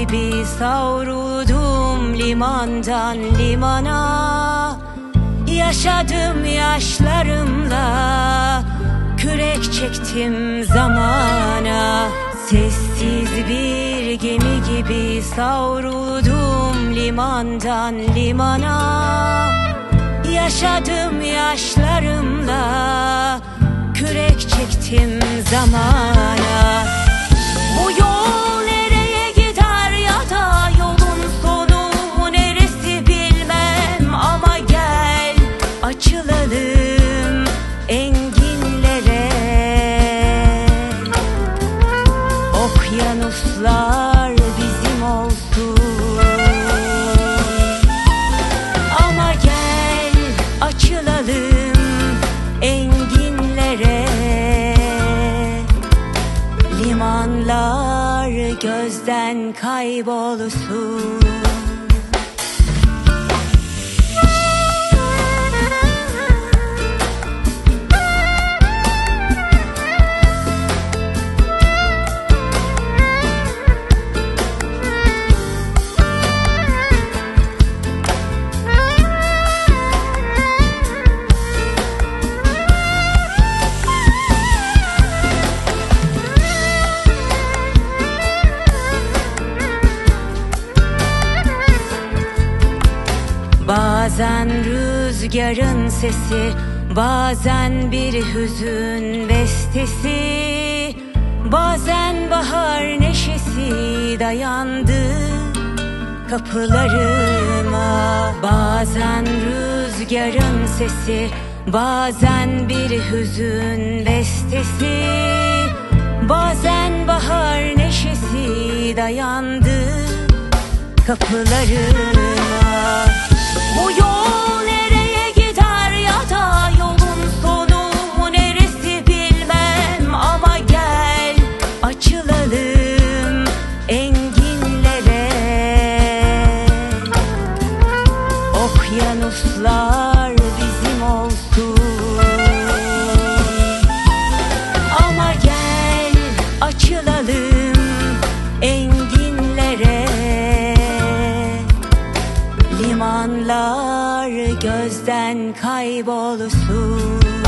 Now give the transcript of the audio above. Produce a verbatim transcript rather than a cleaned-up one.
gibi savruldum limandan limana. Yaşadım yaşlarımla, kürek çektim zamana. Sessiz bir gemi gibi savruldum limandan limana. Yaşadım yaşlarımla, kürek çektim zamana. Bu yol nereye gider ya da yolun sonu neresi bilmem, ama gel açılalım enginlere. Okyanuslar bizim olsun, ama gel açılalım enginlere. Limanlar gözden kaybolsun. Bazen rüzgarın sesi, bazen bir hüzün bestesi, bazen bahar neşesi dayandı kapılarıma. Bazen rüzgarın sesi, bazen bir hüzün bestesi, bazen bahar neşesi dayandı kapılarıma. Bu yol nereye gider ya da yolun sonu neresi bilmem, ama gel açılalım enginlere. Okyanuslar bizim olsun, ama gel açılalım enginlere. Limanlar gözden kaybolsun.